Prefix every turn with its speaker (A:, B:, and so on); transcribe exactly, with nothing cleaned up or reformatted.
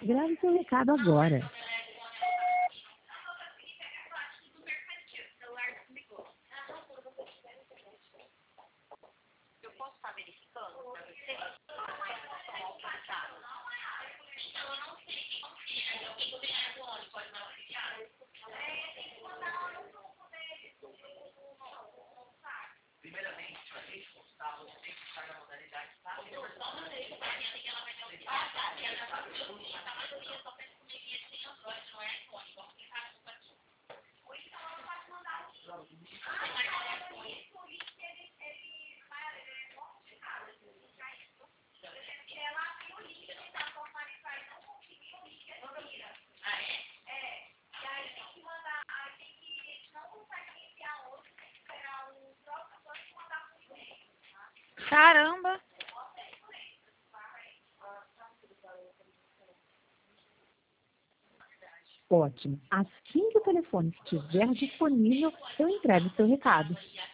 A: Grave seu recado agora.
B: Eu posso estar verificando para você? Primeiramente, para a gente postar, você tem que estar na modalidade
C: Caramba!
A: Ótimo. Assim que o telefone estiver disponível, eu entrego o seu recado.